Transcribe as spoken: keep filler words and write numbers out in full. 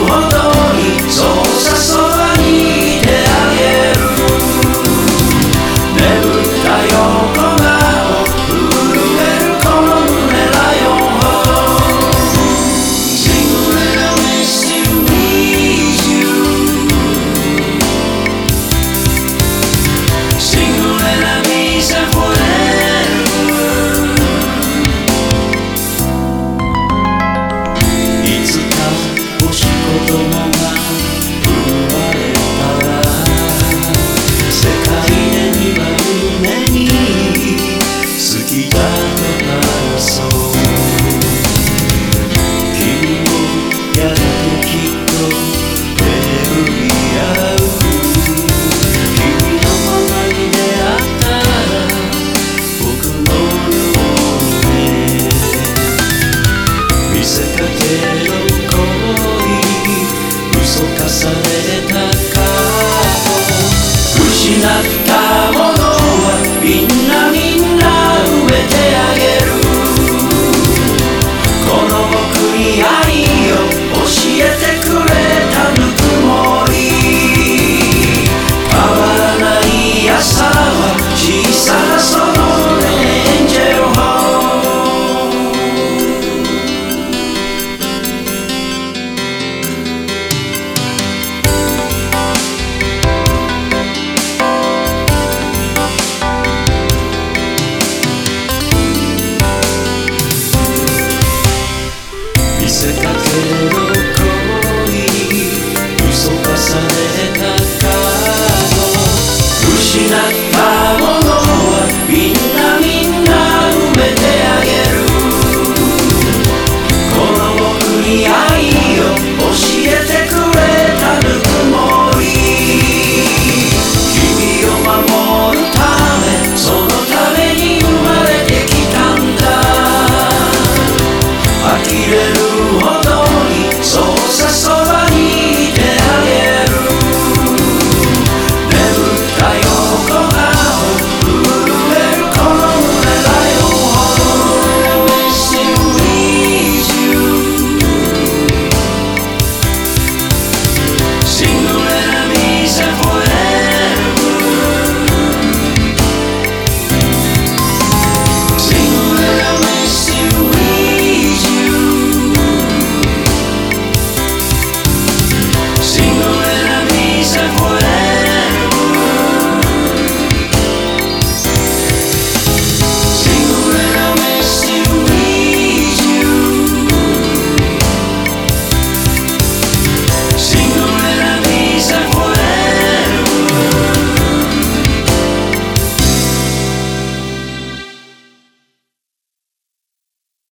ほどにそうさそばにいてあげる。眠った横顔震えるこの胸だよ。 Single and I miss you, miss you. Single and I miss you forever. いつかもし子供が生まれたら世界でにばんめに好きだと話そう。君もやがてきっと巡り合う。君のままに出会ったら僕のようにね。見せかけの恋嘘重ねた過去失ったものはみんなみんな埋めてあげる。この僕に愛を教えてくれたぬくもり。変わらない朝は小さなそのエンジェルホーム。見せかけの恋嘘重ねた過去失った